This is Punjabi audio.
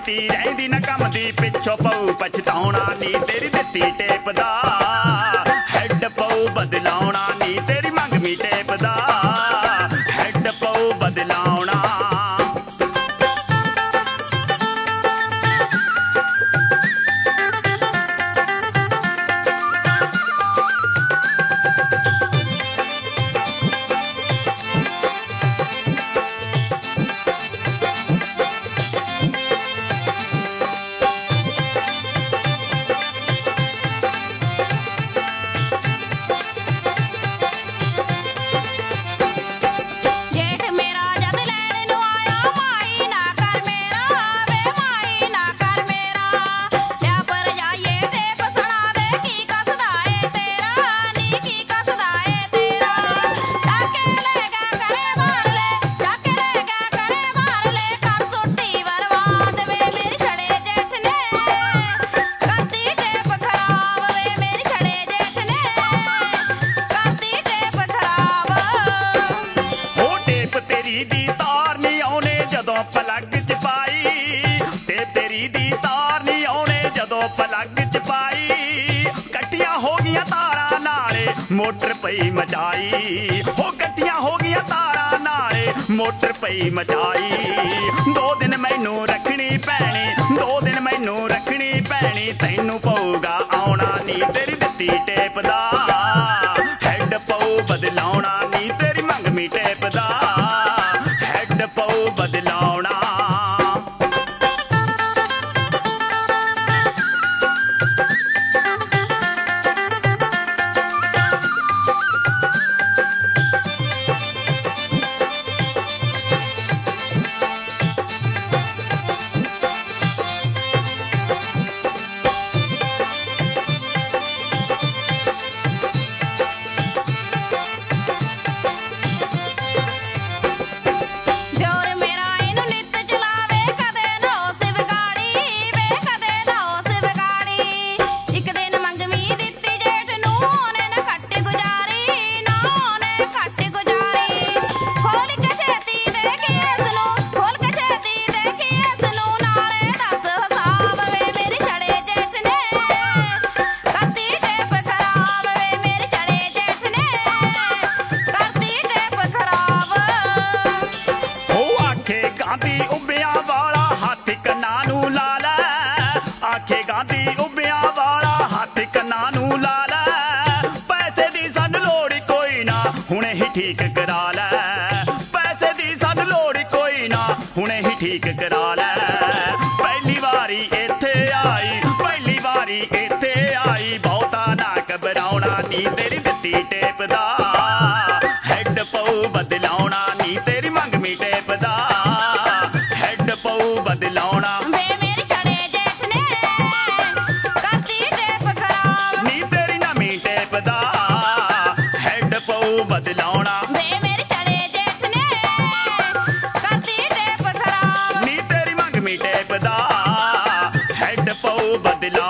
ਛੇਤੀ ਰਹਿੰਦੀ ਨਾ ਕੰਮ ਦੀ ਪਿੱਛੋਂ ਪਊ ਪਛਤਾਉਣਾ ਨੀ ਤੇਰੀ ਦਿੱਤੀ ਟੇਪ ਦਾ ਹੈਡ ਪਊ ਬਦਲਾਉਣਾ ਨੀ ਤੇਰੀ ਮੰਗਵੀਂ ਟੇਪ ਦਾ ਹੈਡ ਪਊ ਬਦਲਾਉਣਾ ਦੀ ਤਾਰ ਨੀ ਆਉਣੇ ਜਦੋਂ ਪਲੱਗ ਚ ਪਾਈ ਤੇ ਤੇਰੀ ਦੀ ਤਾਰ ਨੀ ਆਉਣੇ ਜਦੋਂ ਪਲੱਗ ਚ ਪਾਈ ਕੱਟੀਆਂ ਹੋ ਗਈਆਂ ਤਾਰਾਂ ਨਾਲੇ ਮੋਟਰ ਪਈ ਮਚਾਈ ਹੋ ਕੱਟੀਆਂ ਹੋ ਗਈਆਂ ਤਾਰਾਂ ਨਾਲੇ ਮੋਟਰ ਪਈ ਮਚਾਈ 2 ਦਿਨ ਮੈਨੂੰ ਰੱਖਣੀ ਪੈਣੀ 2 ਦਿਨ ਮੈਨੂੰ ਰੱਖਣੀ ਪੈਣੀ ਤੈਨੂੰ ਪਊਗਾ ਆਉਣਾ ਨੀ ਤੇਰੀ ਦਿੱਤੀ ਟੇਪ ਦਾ ਹੈਡ ਪਊ ਬਦਲਾਉਣਾ ਨੀ ਤੇਰੀ ਮੰਗਵੀਂ ਟੇਪ ਦਾ ਪਊ ਬਦਲਾਉਣਾ ਉੱਬਿਆਂ ਵਾਲਾ ਹੱਥ ਕੰਨਾਂ ਨੂੰ ਲਾ ਲੈ ਆਖੇ ਗਾਂਧੀ ਉੱਬਿਆਂ ਵਾਲਾ ਹੱਥ ਕੰਨਾਂ ਨੂੰ ਲਾ ਲੈ ਪੈਸੇ ਦੀ ਸਾਨੂੰ ਲੋੜ ਕੋਈ ਨਾ ਹੁਣੇ ਹੀ ਠੀਕ ਕਰਾ ਲੈ ਪੈਸੇ ਦੀ ਸਾਨੂੰ ਲੋੜ ਕੋਈ ਨਾ ਹੁਣੇ ਹੀ ਠੀਕ ਕਰਾ ਲੈ ਪਹਿਲੀ ਵਾਰੀ ਇੱਥੇ ਆਈ ਪਹਿਲੀ ਵਾਰੀ ਇੱਥੇ ਆਈ ਬਹੁਤਾ ਨਾ ਘਬਰਾਉਣਾ ਨੀ ਤੇਰੀ ਦਿੱਤੀ ਟੇਪ ਦਾ ਹੈਡ ਪਊ ਬਦਲਾਉਣਾ ਨੀ ਤੇਰੀ ਮੰਗਵੀਂ ਟੇਪ ਦਾ ਪਊ ਬਦਲਾਉਣਾ ਵੇ ਮੇਰੇ ਛੜੇ ਜੇਠ ਨੇ ਕਰਤੀ ਟੇਪ ਖਰਾਬ ਨੀ ਤੇਰੀ ਨਵੀਂ ਟੇਪ ਦਾ ਹੈਡ ਪਊ ਬਦਲਾਉਣਾ ਵੇ ਮੇਰੇ ਛੜੇ ਜੇਠ ਨੇ ਕਰਤੀ ਟੇਪ ਖਰਾਬ ਨੀ ਤੇਰੀ ਮੰਗਵੀਂ ਟੇਪ ਦਾ ਹੈਡ ਪਊ ਬਦਲਾਉਣਾ